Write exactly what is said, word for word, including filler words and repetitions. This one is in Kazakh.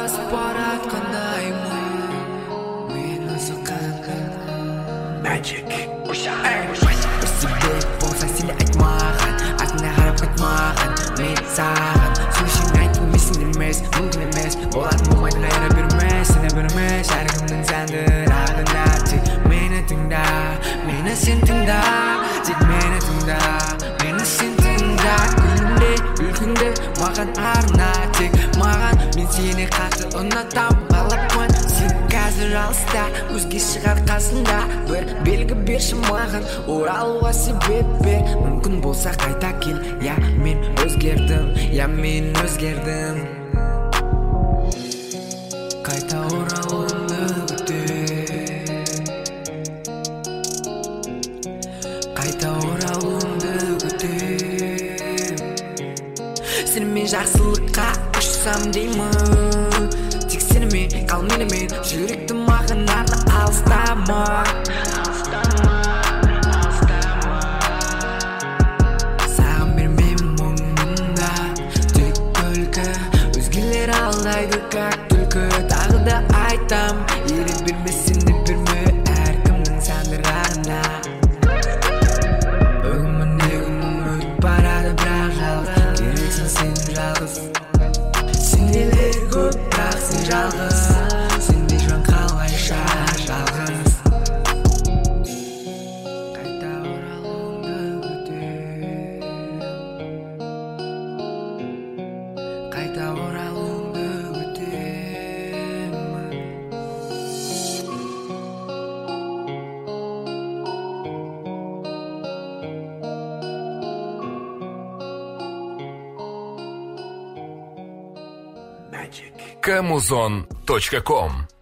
адасып бараткандаймын мен өзі қандай Magic бір себеп болса сені айтмаған артыңа қарап қайтмаған мен саған сөйлесең айтып месің емес мүмкін емес болатын болмайтын айыра бермес сені бермес әркімнің сәнді рағына тек мені тыңда мені сен тыңда тек мені тыңда мені сен тыңда күлімде үлкінді маған арна тек маған мен сені қатты ұнатам қалаппын сен қазір алыста өзге шығар қасында бір белгі берші маған оралуға себеп бер мүмкін болса қайта кел я мен өзгердім я мен өзгердім қайта оралуыңды күтем қайта оралуыңды күтем сенімен жақсылыққа ұшсам деймін тек сенімен қал менімен жүректі маған арна алыстама саған бермеймін мұңында тек күлкі өзгелер алдайды как түлкі тағы да айтам ере берме сені берме әркімнің сәнді рағына өмірде күнім өтіп барады бірақ жалғыз керексің сен жалғыз сендейлер көп бірақ сен жалғыз сендей жан қалайша жалғыз қайта оралуыңды күтем қайта оралуыңды күтемін камузон точка ком